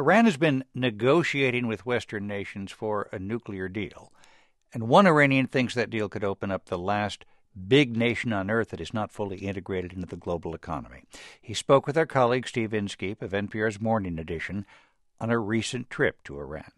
Iran has been negotiating with Western nations for a nuclear deal, and one Iranian thinks that deal could open up the last big nation on earth that is not fully integrated into the global economy. He spoke with our colleague Steve Inskeep of NPR's Morning Edition on a recent trip to Iran.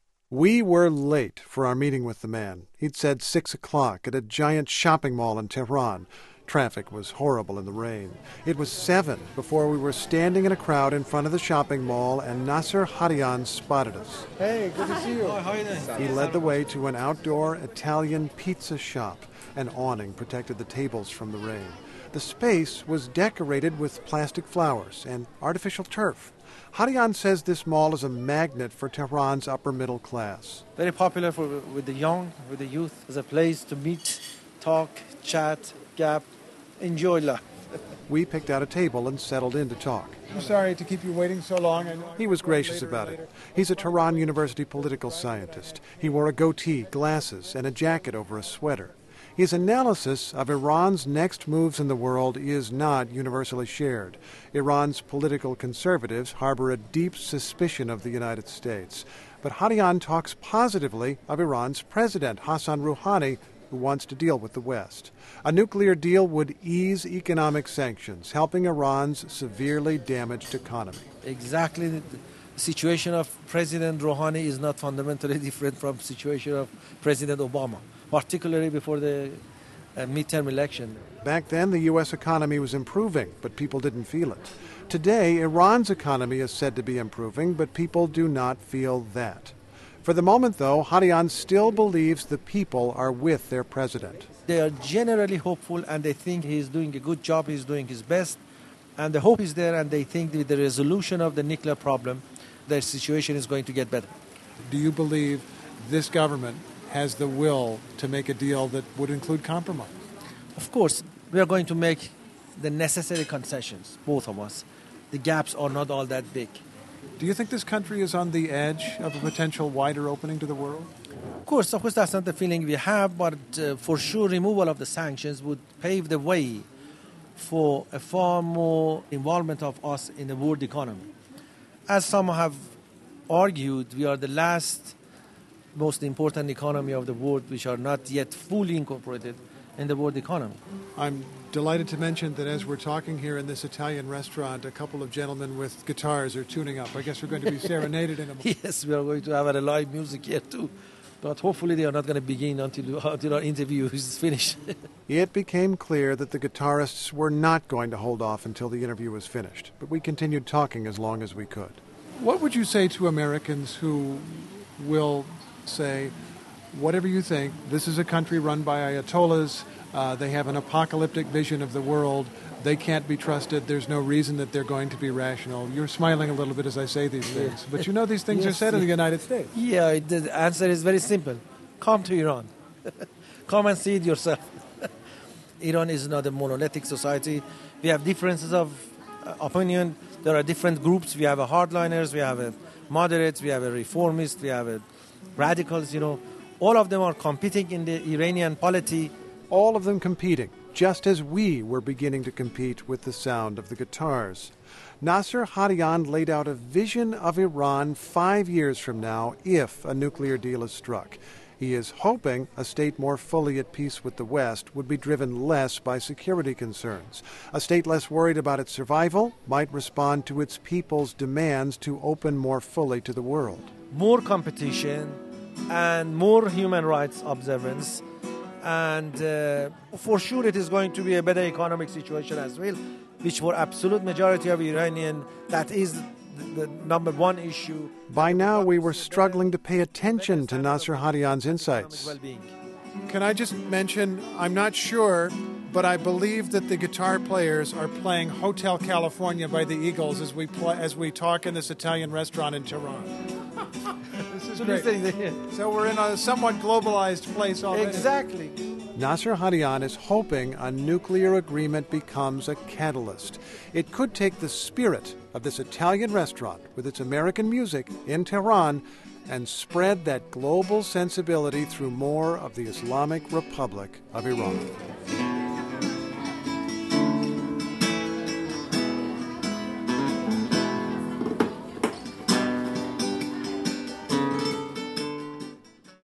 We were late for our meeting with the man. He'd said 6 o'clock at a giant shopping mall in Tehran. Traffic was horrible in the rain. It was 7 before we were standing in a crowd in front of the shopping mall, and Nasser Hadian spotted us. Hey, good to see you. He led the way to an outdoor Italian pizza shop. An awning protected the tables from the rain. The space was decorated with plastic flowers and artificial turf. Hadian says this mall is a magnet for Tehran's upper middle class. Very popular with the young, with the youth, as a place to meet, talk, chat, gap, enjoy life. We picked out a table and settled in to talk. I'm sorry to keep you waiting so long. He was gracious about it. He's a Tehran University political scientist. He wore a goatee, glasses, and a jacket over a sweater. His analysis of Iran's next moves in the world is not universally shared. Iran's political conservatives harbor a deep suspicion of the United States. But Hadian talks positively of Iran's president, Hassan Rouhani, who wants to deal with the West. A nuclear deal would ease economic sanctions, helping Iran's severely damaged economy. Exactly. The situation of President Rouhani is not fundamentally different from the situation of President Obama, particularly before the midterm election. Back then, the U.S. economy was improving, but people didn't feel it. Today, Iran's economy is said to be improving, but people do not feel that. For the moment, though, Hadian still believes the people are with their president. They are generally hopeful, and they think he's doing a good job, he's doing his best, and the hope is there, and they think with the resolution of the nuclear problem, their situation is going to get better. Do you believe this government has the will to make a deal that would include compromise? Of course, we are going to make the necessary concessions, both of us. The gaps are not all that big. Do you think this country is on the edge of a potential wider opening to the world? Of course, that's not the feeling we have, but for sure removal of the sanctions would pave the way for a far more involvement of us in the world economy. As some have argued, we are the last most important economy of the world which are not yet fully incorporated in the world economy. I'm delighted to mention that as we're talking here in this Italian restaurant, a couple of gentlemen with guitars are tuning up. I guess we're going to be serenaded in a moment. Yes, we are going to have a live music here too. But hopefully they are not going to begin until our interview is finished. It became clear that the guitarists were not going to hold off until the interview was finished, but we continued talking as long as we could. What would you say to Americans who will say, whatever you think, this is a country run by ayatollahs, they have an apocalyptic vision of the world, they can't be trusted, there's no reason that they're going to be rational. You're smiling a little bit as I say these things, but you know these things are said in the United States. Yeah, the answer is very simple. Come to Iran. Come and see it yourself. Iran is not a monolithic society. We have differences of opinion. There are different groups. We have a hardliners, we have a moderates, we have a reformists, we have a radicals, All of them are competing in the Iranian polity. All of them competing, just as we were beginning to compete with the sound of the guitars. Nasser Hadian laid out a vision of Iran 5 years from now if a nuclear deal is struck. He is hoping a state more fully at peace with the West would be driven less by security concerns. A state less worried about its survival might respond to its people's demands to open more fully to the world. More competition and more human rights observance. And for sure it is going to be a better economic situation as well, which for absolute majority of Iranian, that is the number one issue. By now we were struggling to pay attention to Nasser Hadian's insights. Can I just mention, I'm not sure, but I believe that the guitar players are playing Hotel California by the Eagles as we talk in this Italian restaurant in Tehran. This is great. So we're in a somewhat globalized place already. Exactly. Nasser Hadian is hoping a nuclear agreement becomes a catalyst. It could take the spirit of this Italian restaurant with its American music in Tehran and spread that global sensibility through more of the Islamic Republic of Iran.